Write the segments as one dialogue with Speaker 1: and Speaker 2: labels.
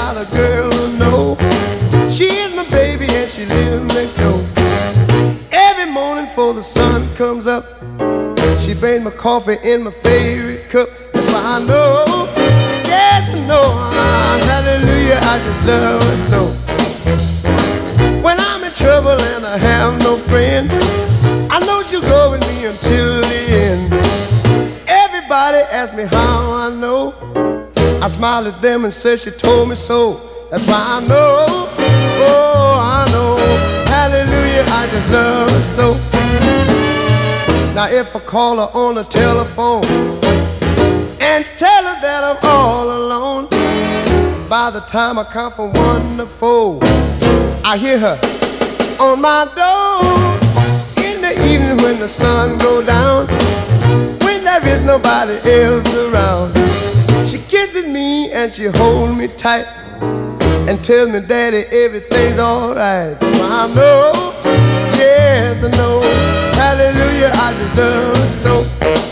Speaker 1: about a girl who know she is my baby and she lives next door. Every morning before the sun comes up, she brings my coffee in my favorite cup. That's why I know, yes I know, hallelujah, I just love her so. When I'm in trouble and I have no friend, I know she'll go with me until the end. Everybody asks me how I know. I smile at them and say she told me so. That's why I know, oh I know, hallelujah, I just love her so. Now if I call her on the telephone and tell her that I'm all alone, by the time I count from 1 to 4, I hear her on my door. In the evening when the sun goes down, when there is nobody else around, she kisses me and she holds me tight and tells me, Daddy, everything's alright. So I know, yes I know, hallelujah, I just love her so.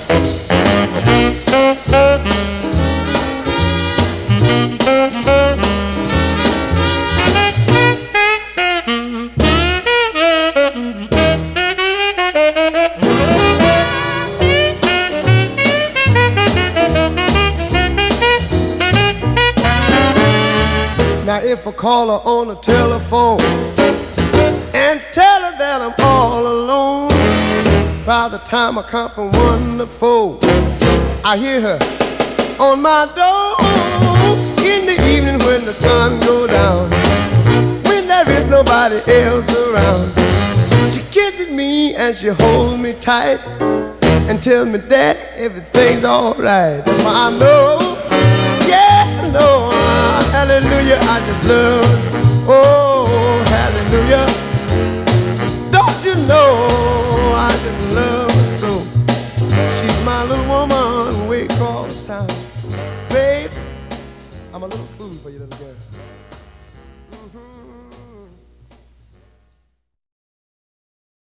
Speaker 1: Now if I call her on the telephone and tell her that I'm all alone, by the time I count from 1 to 4, I hear her on my door. In the evening when the sun goes down, when there is nobody else around, she kisses me and she holds me tight and tells me, Daddy, everything's alright. That's why I know, yes I know, hallelujah, I just love her. Oh, hallelujah. Don't you know, I just love her so. She's my little woman way across town. Babe, I'm a little fool for you, little girl.